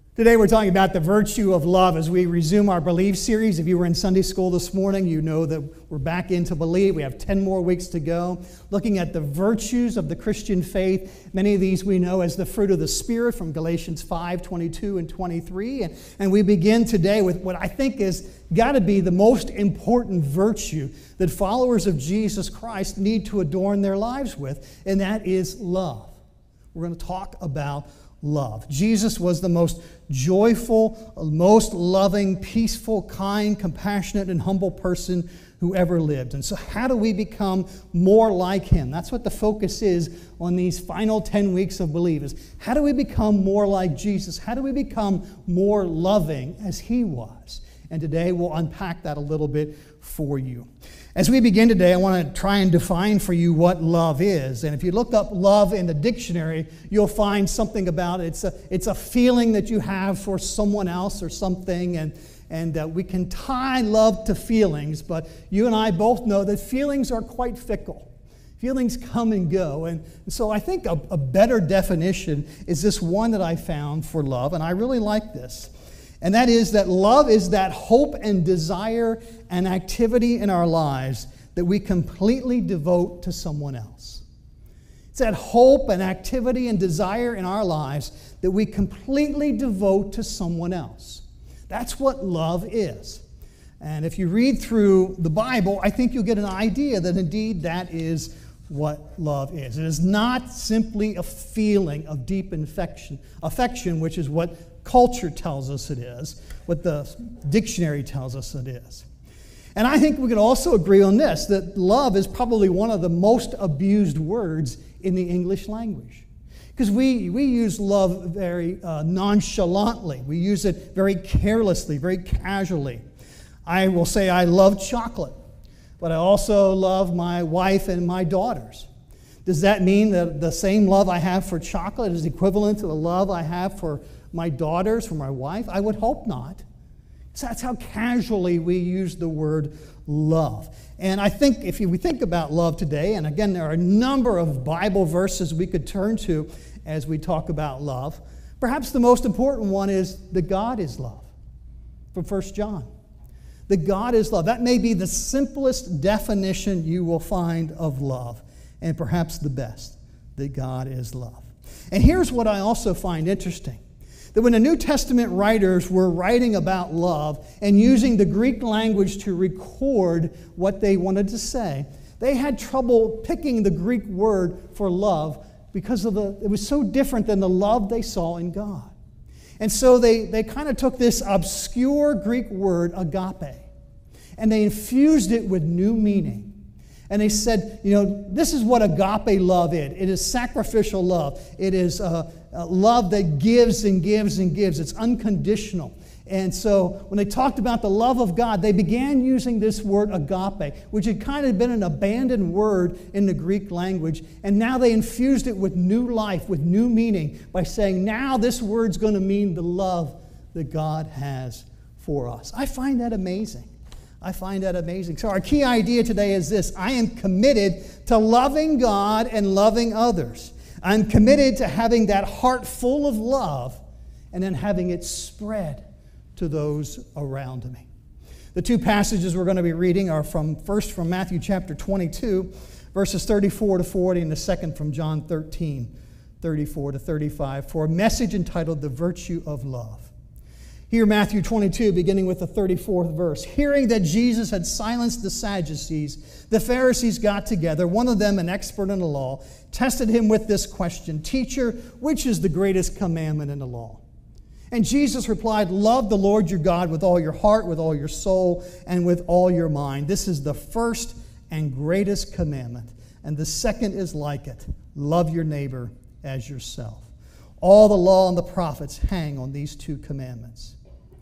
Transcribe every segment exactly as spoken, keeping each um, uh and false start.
Today we're talking about the virtue of love as we resume our Believe series. If you were in Sunday school this morning, you know that we're back into Believe. We have ten more weeks to go, looking at the virtues of the Christian faith. Many of these we know as the fruit of the Spirit from Galatians five, twenty-two and twenty-three. And, and we begin today with what I think is got to be the most important virtue that followers of Jesus Christ need to adorn their lives with, and that is love. We're going to talk about love. Jesus was the most joyful, most loving, peaceful, kind, compassionate, and humble person who ever lived. And so how do we become more like him? That's what the focus is on these final ten weeks of Believe. Is how do we become more like Jesus? How do we become more loving as he was? And today we'll unpack that a little bit for you. As we begin today, I want to try and define for you what love is. And if you look up love in the dictionary, you'll find something about it. It's a, it's a feeling that you have for someone else or something. And, and uh, we can tie love to feelings, but you and I both know that feelings are quite fickle. Feelings come and go. And so I think a, a better definition is this one that I found for love, and I really like this. And that is that love is that hope and desire and activity in our lives that we completely devote to someone else. It's that hope and activity and desire in our lives that we completely devote to someone else. That's what love is. And if you read through the Bible, I think you'll get an idea that indeed that is what love is. It is not simply a feeling of deep affection, affection, which is what culture tells us it is, what the dictionary tells us it is. And I think we can also agree on this, that love is probably one of the most abused words in the English language. Because we, we use love very uh, nonchalantly. We use it very carelessly, very casually. I will say I love chocolate, but I also love my wife and my daughters. Does that mean that the same love I have for chocolate is equivalent to the love I have for my daughters, for my wife? I would hope not. So that's how casually we use the word love. And I think if we think about love today, and again, there are a number of Bible verses we could turn to as we talk about love. Perhaps the most important one is that God is love, from First John. That God is love. That may be the simplest definition you will find of love, and perhaps the best, that God is love. And here's what I also find interesting. That when the New Testament writers were writing about love and using the Greek language to record what they wanted to say, they had trouble picking the Greek word for love because of the, it was so different than the love they saw in God. And so they, they kind of took this obscure Greek word, agape, and they infused it with new meaning. And they said, you know, this is what agape love is. It is sacrificial love. It is uh, uh, love that gives and gives and gives. It's unconditional. And so when they talked about the love of God, they began using this word agape, which had kind of been an abandoned word in the Greek language. And now they infused it with new life, with new meaning, by saying, now this word's going to mean the love that God has for us. I find that amazing. I find that amazing. So our key idea today is this. I am committed to loving God and loving others. I'm committed to having that heart full of love and then having it spread to those around me. The two passages we're going to be reading are from first from Matthew chapter twenty-two, verses thirty-four to forty, and the second from John thirteen, thirty-four to thirty-five, for a message entitled The Virtue of Love. Here, Matthew twenty-two, beginning with the thirty-fourth verse. Hearing that Jesus had silenced the Sadducees, the Pharisees got together. One of them, an expert in the law, tested him with this question, Teacher, which is the greatest commandment in the law? And Jesus replied, Love the Lord your God with all your heart, with all your soul, and with all your mind. This is the first and greatest commandment. And the second is like it. Love your neighbor as yourself. All the law and the prophets hang on these two commandments.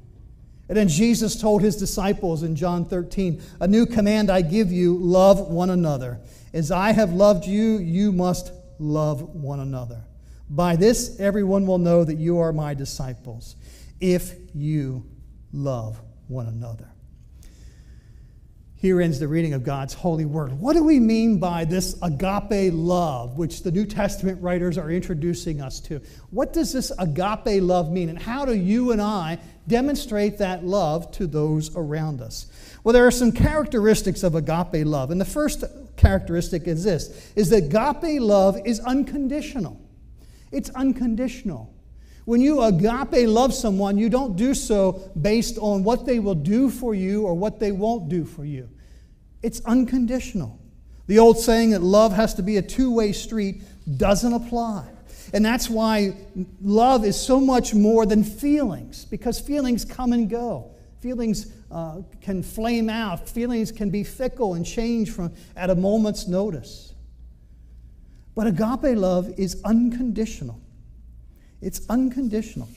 And then Jesus told his disciples in John thirteen, A new command I give you, love one another. As I have loved you, you must love one another. By this, everyone will know that you are my disciples, if you love one another. Here ends the reading of God's holy word. What do we mean by this agape love, which the New Testament writers are introducing us to? What does this agape love mean, and how do you and I demonstrate that love to those around us? Well, there are some characteristics of agape love, and the first characteristic is this, is that agape love is unconditional. It's unconditional. When you agape love someone, you don't do so based on what they will do for you or what they won't do for you. It's unconditional. The old saying that love has to be a two-way street doesn't apply. And that's why love is so much more than feelings, because feelings come and go. Feelings uh, can flame out. Feelings can be fickle and change from at a moment's notice. But agape love is unconditional. It's unconditional.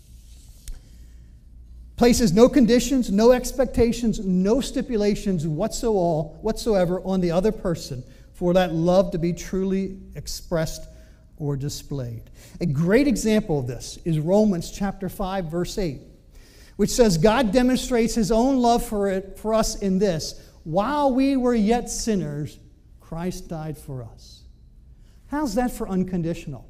Places no conditions, no expectations, no stipulations whatsoever on the other person for that love to be truly expressed or displayed. A great example of this is Romans chapter five, verse eight, which says, God demonstrates his own love for, it, for us in this: while we were yet sinners, Christ died for us. How's that for unconditional?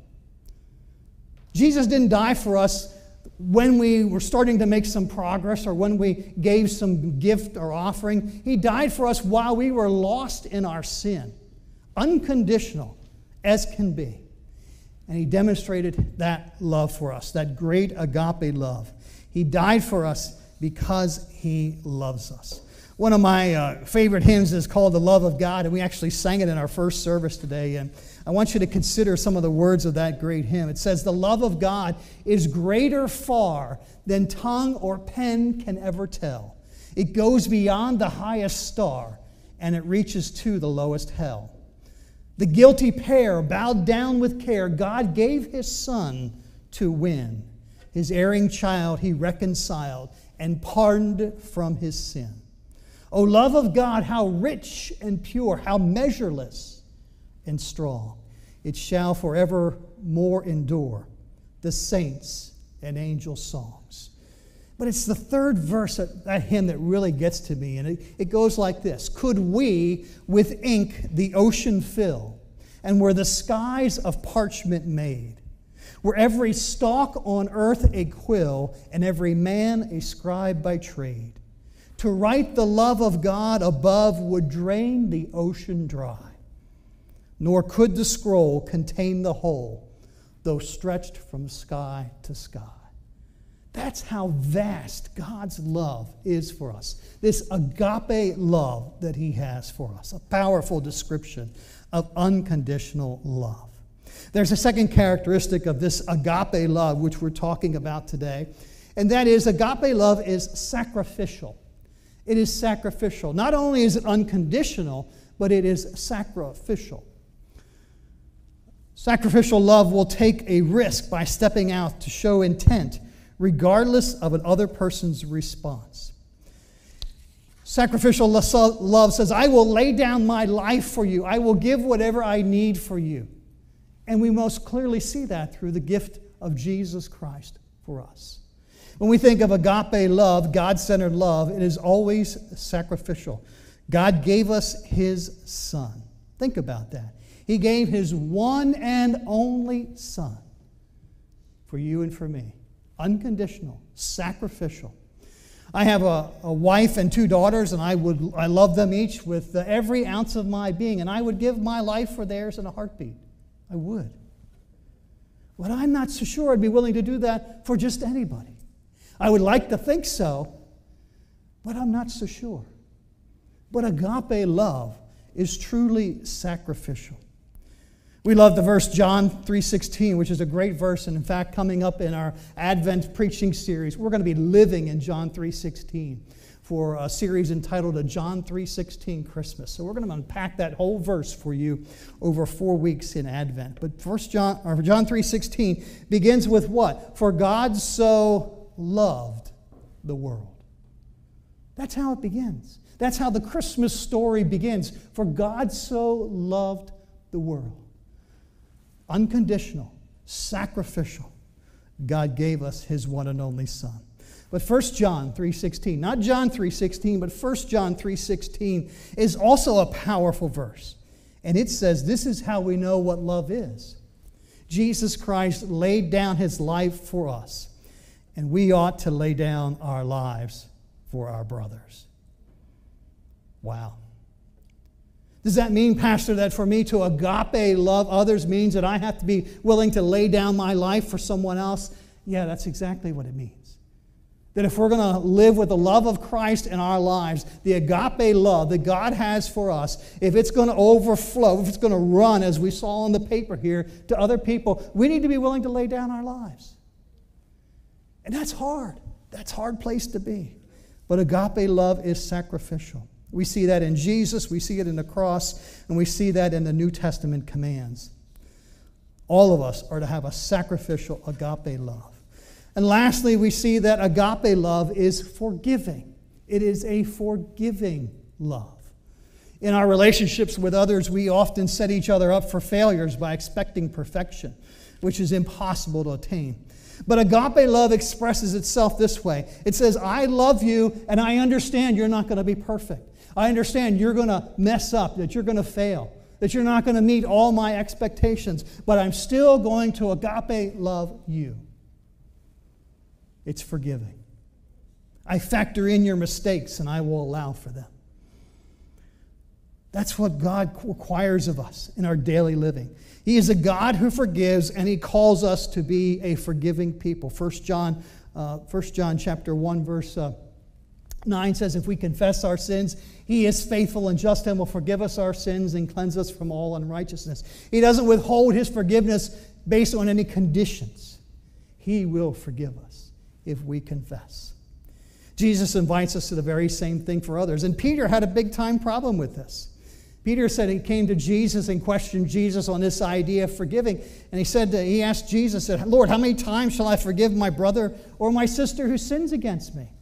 Jesus didn't die for us when we were starting to make some progress or when we gave some gift or offering. He died for us while we were lost in our sin. Unconditional as can be. And he demonstrated that love for us, that great agape love. He died for us because he loves us. One of my uh, favorite hymns is called The Love of God, and we actually sang it in our first service today. And I want you to consider some of the words of that great hymn. It says, the love of God is greater far than tongue or pen can ever tell. It goes beyond the highest star, and it reaches to the lowest hell. The guilty pair, bowed down with care, God gave his Son to win. His erring child he reconciled and pardoned from his sin. O love of God, how rich and pure, how measureless and strong. It shall forevermore endure the saints and angel songs. But it's the third verse of that hymn that really gets to me, and it, it goes like this. Could we with ink the ocean fill, and were the skies of parchment made, were every stalk on earth a quill, and every man a scribe by trade, to write the love of God above would drain the ocean dry, nor could the scroll contain the whole, though stretched from sky to sky. That's how vast God's love is for us. This agape love that he has for us. A powerful description of unconditional love. There's a second characteristic of this agape love, which we're talking about today, and that is agape love is sacrificial. It is sacrificial. Not only is it unconditional, but it is sacrificial. Sacrificial love will take a risk by stepping out to show intent, regardless of another person's response. Sacrificial love says, I will lay down my life for you. I will give whatever I need for you. And we most clearly see that through the gift of Jesus Christ for us. When we think of agape love, God-centered love, it is always sacrificial. God gave us his Son. Think about that. He gave his one and only Son for you and for me. Unconditional, sacrificial. I have a, a wife and two daughters, and I would I love them each with uh, every ounce of my being, and I would give my life for theirs in a heartbeat. I would. But I'm not so sure I'd be willing to do that for just anybody. I would like to think so, but I'm not so sure. But agape love is truly sacrificial. We love the verse John three sixteen, which is a great verse, and in fact, coming up in our Advent preaching series, we're going to be living in John three sixteen for a series entitled A John three sixteen Christmas. So we're going to unpack that whole verse for you over four weeks in Advent. But First John, or John three sixteen begins with what? For God so loved the world. That's how it begins. That's how the Christmas story begins. For God so loved the world. Unconditional, sacrificial. God gave us his one and only Son. But First John three sixteen, not John three sixteen, but First John three sixteen is also a powerful verse. And it says, this is how we know what love is. Jesus Christ laid down his life for us, and we ought to lay down our lives for our brothers. Wow. Does that mean, Pastor, that for me to agape love others means that I have to be willing to lay down my life for someone else? Yeah, that's exactly what it means. That if we're going to live with the love of Christ in our lives, the agape love that God has for us, if it's going to overflow, if it's going to run, as we saw on the paper here, to other people, we need to be willing to lay down our lives. And that's hard. That's a hard place to be. But agape love is sacrificial. We see that in Jesus, we see it in the cross, and we see that in the New Testament commands. All of us are to have a sacrificial agape love. And lastly, we see that agape love is forgiving. It is a forgiving love. In our relationships with others, we often set each other up for failures by expecting perfection, which is impossible to attain. But agape love expresses itself this way. It says, I love you, and I understand you're not going to be perfect. I understand you're going to mess up, that you're going to fail, that you're not going to meet all my expectations, but I'm still going to agape love you. It's forgiving. I factor in your mistakes, and I will allow for them. That's what God requires of us in our daily living. He is a God who forgives, and He calls us to be a forgiving people. First John, uh, First John chapter one, verse uh, nine says, if we confess our sins, He is faithful and just and will forgive us our sins and cleanse us from all unrighteousness. He doesn't withhold His forgiveness based on any conditions. He will forgive us if we confess. Jesus invites us to the very same thing for others. And Peter had a big-time problem with this. Peter said he came to Jesus and questioned Jesus on this idea of forgiving. And he said, he asked Jesus, said, Lord, how many times shall I forgive my brother or my sister who sins against me?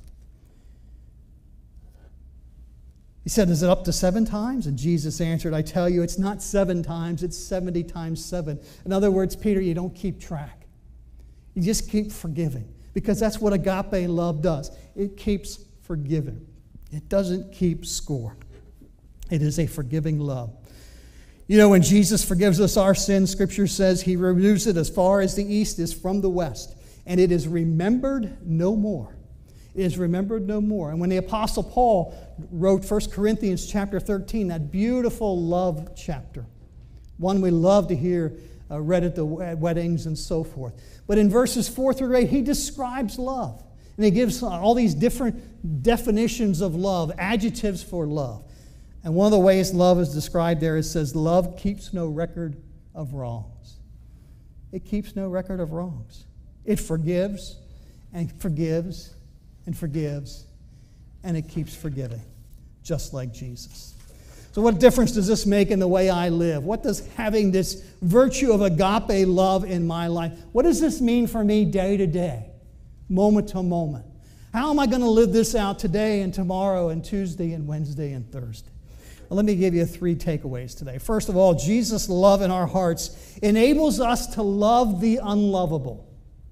He said, is it up to seven times? And Jesus answered, I tell you, it's not seven times, it's seventy times seven. In other words, Peter, you don't keep track. You just keep forgiving. Because that's what agape love does. It keeps forgiving. It doesn't keep score. It is a forgiving love. You know, when Jesus forgives us our sins, Scripture says He removes it as far as the east is from the west. And it is remembered no more. It is remembered no more. And when the Apostle Paul wrote First Corinthians chapter thirteen, that beautiful love chapter, one we love to hear uh, read at the weddings and so forth. But in verses four through eight, he describes love. And he gives all these different definitions of love, adjectives for love. And one of the ways love is described there, it says, love keeps no record of wrongs. It keeps no record of wrongs. It forgives and forgives and forgives, and it keeps forgiving, just like Jesus. So what difference does this make in the way I live? What does having this virtue of agape love in my life, what does this mean for me day to day, moment to moment? How am I going to live this out today and tomorrow and Tuesday and Wednesday and Thursday? Well, let me give you three takeaways today. First of all, Jesus' love in our hearts enables us to love the unlovable.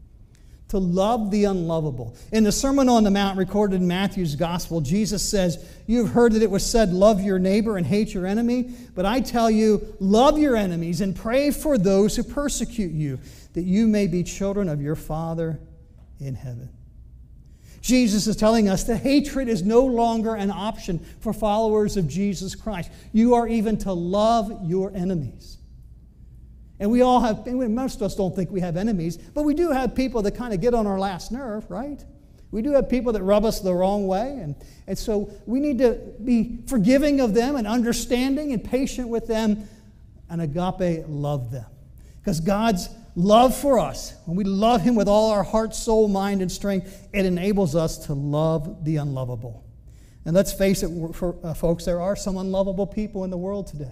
To love the unlovable. In the Sermon on the Mount recorded in Matthew's Gospel, Jesus says, you've heard that it was said, love your neighbor and hate your enemy. But I tell you, love your enemies and pray for those who persecute you, that you may be children of your Father in heaven. Jesus is telling us that hatred is no longer an option for followers of Jesus Christ. You are even to love your enemies. And we all have, most of us don't think we have enemies, but we do have people that kind of get on our last nerve, right? We do have people that rub us the wrong way. And, and so we need to be forgiving of them and understanding and patient with them and agape love them. Because God's love for us, when we love Him with all our heart, soul, mind, and strength, it enables us to love the unlovable. And let's face it, for, uh, folks, there are some unlovable people in the world today.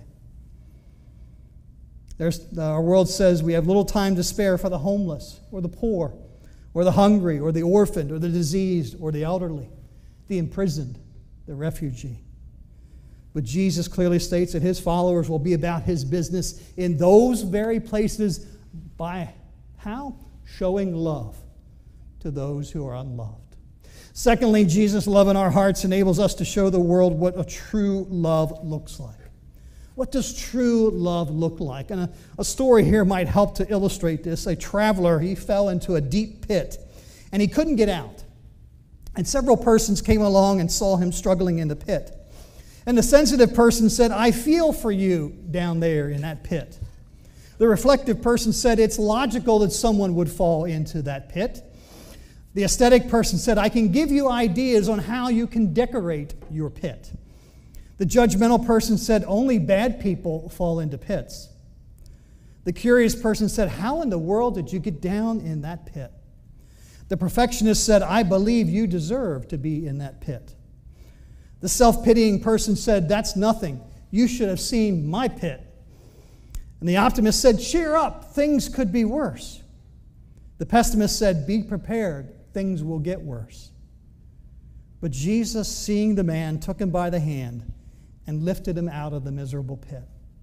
There's, our world says we have little time to spare for the homeless or the poor or the hungry or the orphaned or the diseased or the elderly, the imprisoned, the refugee. But Jesus clearly states that His followers will be about His business in those very places by how? Showing love to those who are unloved. Secondly, Jesus' love in our hearts enables us to show the world what a true love looks like. What does true love look like? And a, a story here might help to illustrate this. A traveler, he fell into a deep pit, and he couldn't get out. And several persons came along and saw him struggling in the pit. And the sensitive person said, "I feel for you down there in that pit." The reflective person said, "It's logical that someone would fall into that pit." The aesthetic person said, "I can give you ideas on how you can decorate your pit." The judgmental person said, "Only bad people fall into pits." The curious person said, "How in the world did you get down in that pit?" The perfectionist said, "I believe you deserve to be in that pit." The self-pitying person said, "That's nothing. You should have seen my pit." And the optimist said, "Cheer up, things could be worse." The pessimist said, "Be prepared, things will get worse." But Jesus, seeing the man, took him by the hand and lifted him out of the miserable pit.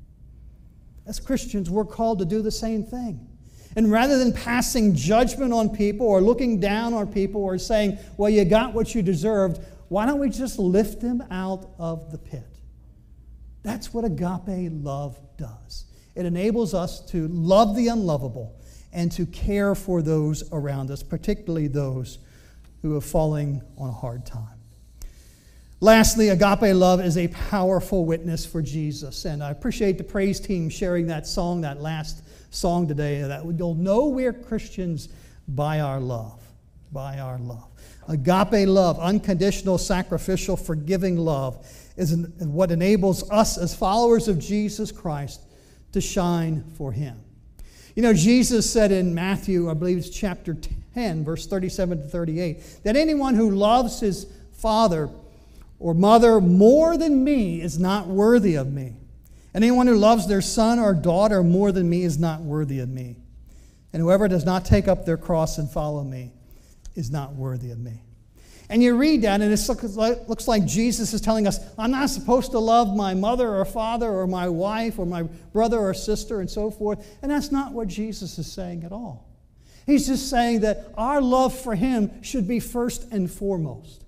As Christians, we're called to do the same thing. And rather than passing judgment on people or looking down on people or saying, "Well, you got what you deserved," why don't we just lift them out of the pit? That's what agape love does. It enables us to love the unlovable and to care for those around us, particularly those who are falling on a hard time. Lastly, agape love is a powerful witness for Jesus. And I appreciate the praise team sharing that song, that last song today, that you'll know we're Christians by our love, by our love. Agape love, unconditional, sacrificial, forgiving love, is what enables us as followers of Jesus Christ to shine for Him. You know, Jesus said in Matthew, I believe it's chapter ten, verse thirty-seven to thirty-eight, that anyone who loves his father or mother more than me is not worthy of me. And anyone who loves their son or daughter more than me is not worthy of me. And whoever does not take up their cross and follow me is not worthy of me. And you read that, and it looks like Jesus is telling us, I'm not supposed to love my mother or father or my wife or my brother or sister and so forth. And that's not what Jesus is saying at all. He's just saying that our love for Him should be first and foremost.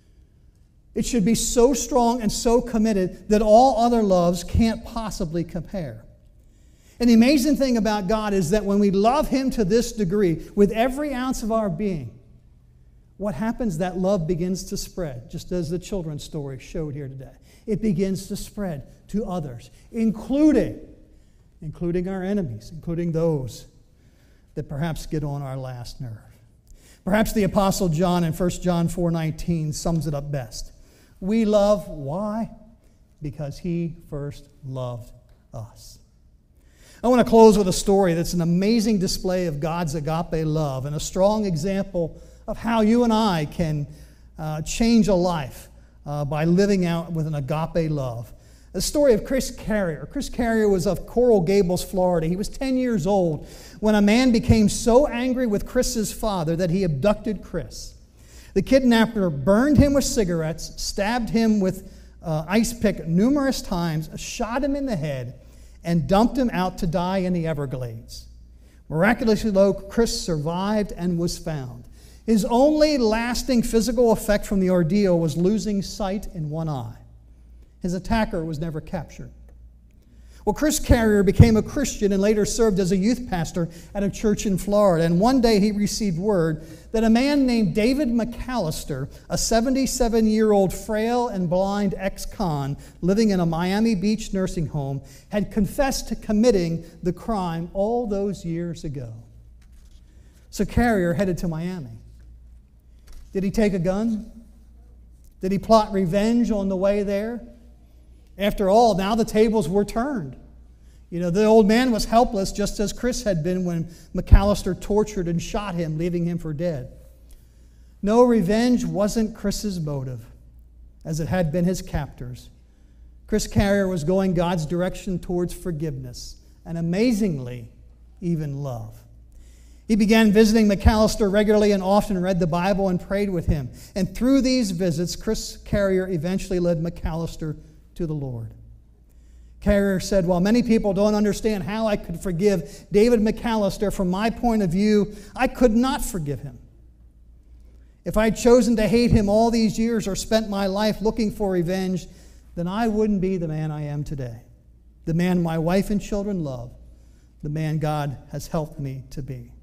It should be so strong and so committed that all other loves can't possibly compare. And the amazing thing about God is that when we love Him to this degree, with every ounce of our being, what happens? That love begins to spread, just as the children's story showed here today. It begins to spread to others, including, including our enemies, including those that perhaps get on our last nerve. Perhaps the Apostle John in First John four nineteen sums it up best. We love, why? Because He first loved us. I want to close with a story that's an amazing display of God's agape love and a strong example of how you and I can uh, change a life uh, by living out with an agape love. The story of Chris Carrier. Chris Carrier was of Coral Gables, Florida. He was ten years old when a man became so angry with Chris's father that he abducted Chris. The kidnapper burned him with cigarettes, stabbed him with uh, ice pick numerous times, shot him in the head, and dumped him out to die in the Everglades. Miraculously, though, Chris survived and was found. His only lasting physical effect from the ordeal was losing sight in one eye. His attacker was never captured. Well, Chris Carrier became a Christian and later served as a youth pastor at a church in Florida. And one day he received word that a man named David McAllister, a seventy-seven-year-old frail and blind ex-con living in a Miami Beach nursing home, had confessed to committing the crime all those years ago. So Carrier headed to Miami. Did he take a gun? Did he plot revenge on the way there? After all, now the tables were turned. You know, the old man was helpless, just as Chris had been when McAllister tortured and shot him, leaving him for dead. No, revenge wasn't Chris's motive, as it had been his captors. Chris Carrier was going God's direction towards forgiveness, and amazingly, even love. He began visiting McAllister regularly and often read the Bible and prayed with him. And through these visits, Chris Carrier eventually led McAllister to the Lord. Carrier said, while many people don't understand how I could forgive David McAllister, from my point of view, I could not forgive him. If I had chosen to hate him all these years or spent my life looking for revenge, then I wouldn't be the man I am today, the man my wife and children love, the man God has helped me to be.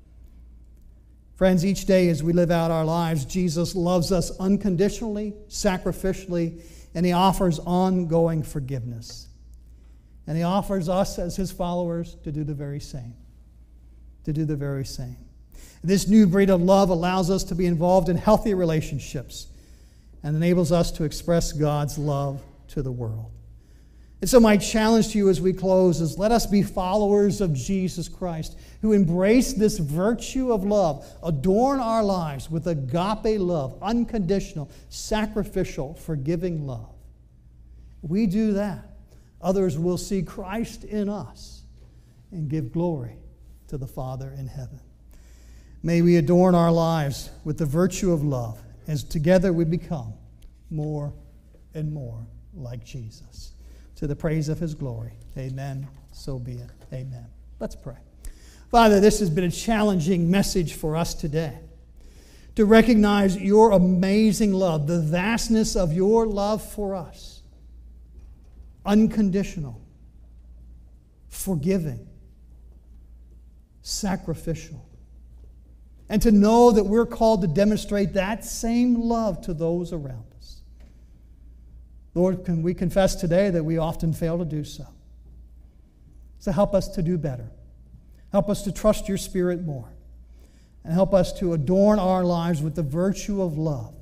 Friends, each day as we live out our lives, Jesus loves us unconditionally, sacrificially, and he offers ongoing forgiveness. And he offers us as his followers to do the very same. To do the very same. This new breed of love allows us to be involved in healthy relationships and enables us to express God's love to the world. And so my challenge to you as we close is, let us be followers of Jesus Christ who embrace this virtue of love, adorn our lives with agape love, unconditional, sacrificial, forgiving love. We do that, others will see Christ in us and give glory to the Father in heaven. May we adorn our lives with the virtue of love as together we become more and more like Jesus. To the praise of his glory. Amen. So be it. Amen. Let's pray. Father, this has been a challenging message for us today. To recognize your amazing love, the vastness of your love for us. Unconditional, forgiving, sacrificial. And to know that we're called to demonstrate that same love to those around us. Lord, can we confess today that we often fail to do so? So help us to do better. Help us to trust your Spirit more. And help us to adorn our lives with the virtue of love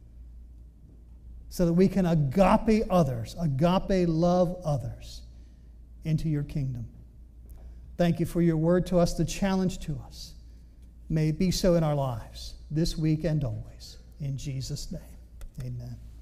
so that we can agape others, agape love others into your kingdom. Thank you for your word to us, the challenge to us. May it be so in our lives, this week and always. In Jesus' name, amen.